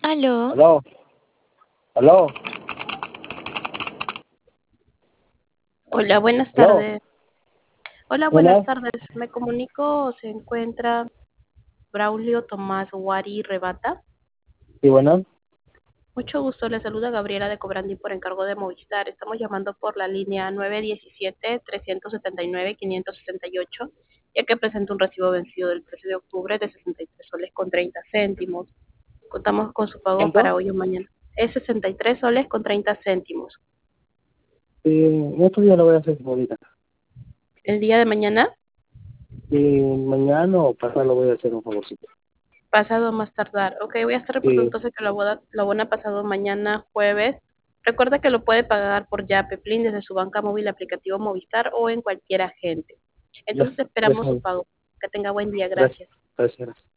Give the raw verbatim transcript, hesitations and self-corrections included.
Aló. Aló, aló, Hola, buenas aló. tardes. Hola, buenas Buenas. tardes. Me comunico, se encuentra Braulio Tomás Wari Rebata. Sí, buenas. Mucho gusto, le saluda Gabriela de Cobrandi por encargo de Movistar. Estamos llamando por la línea nueve diecisiete, trescientos setenta y nueve, quinientos sesenta y ocho, ya que presenta un recibo vencido del trece de octubre de sesenta y tres soles con treinta céntimos. Contamos con su pago para ¿Cuánto? hoy o mañana. Es sesenta y tres soles con treinta céntimos. Eh, en estos días lo voy a hacer ahorita. El día de mañana, Y mañana o pasado lo voy a hacer un favorcito. pasado a más tardar. Ok, voy a estar reportando Sí, entonces que lo boda, lo van a pasado mañana jueves. Recuerda que lo puede pagar por Yape, Plin, desde su banca móvil, aplicativo Movistar o en cualquier agente. ya, Entonces esperamos su gracias, pago. Que tenga buen día. gracias, Gracias. gracias.